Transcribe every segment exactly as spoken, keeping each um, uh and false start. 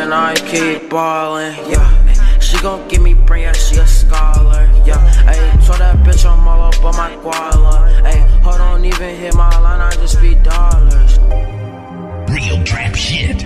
and I keep ballin', yeah. She gon' give me brain, yeah, she a scholar, yeah. Ayy, told that bitch I'm all up on my guala. Ayy, hold on, even hit my line, I just be dollars. Real trap shit.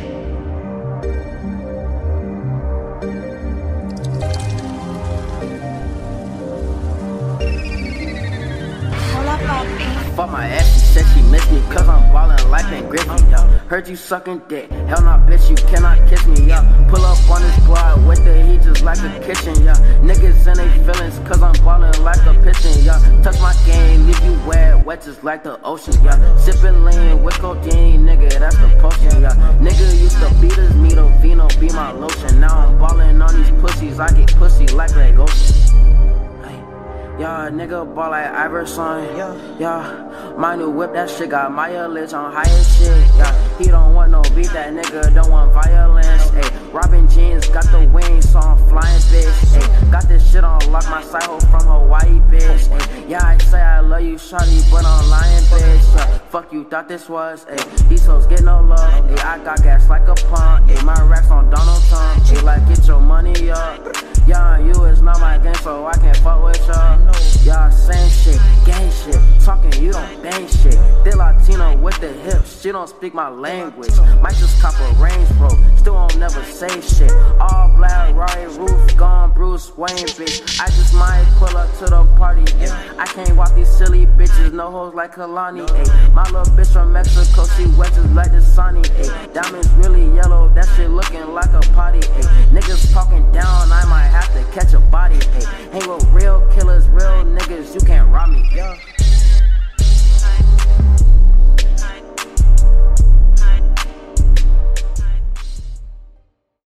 Fuck my ass, she said she miss me cause I'm ballin' life and Griffin, yo. Heard you sucking dick, hell nah bitch, you cannot kiss me, yo. Pull up on this block with the heat just like a kitchen, yo. Niggas in they feelings cause I'm ballin' like a piston, yo. Touch my game, leave you wet, wet just like the ocean, yo. Sippin' lean with codeine, nigga, that's the potion, yo. Nigga used to beat us, me the vino, be my lotion. Now I'm ballin' on these pussies, I get pussy like Greg Ocean. Yeah, nigga ball like Iverson, yeah, yeah. My new whip, that shit got mileage on higher shit, yeah. He don't want no beat, that nigga don't want violence, ayy. Robin jeans, got the wings, so I'm flying, bitch, ayy. Got this shit on lock, my side hoe from Hawaii, bitch, ayy. Yeah, I say I love you, shawty, but I'm lying, bitch, yeah. Fuck you, thought this was, ayy. These hoes get no love, ayy. I got gas like a pump, ayy. My racks on Donald Trump, ayy. Like, get your money up. Yeah, you is not my gang, so I can't fuck with y'all. Y'all same shit, gang shit, talking you don't bang shit. They Latino with the hips, she don't speak my language. Might just cop a Range bro, still don't never say shit. All black, Rari roof, gone Bruce Wayne bitch. I just might pull up to the party, ayy. I can't walk these silly bitches, no hoes like Kalani, ayy. My little bitch from Mexico, she wet just like the sunny, ayy. Diamonds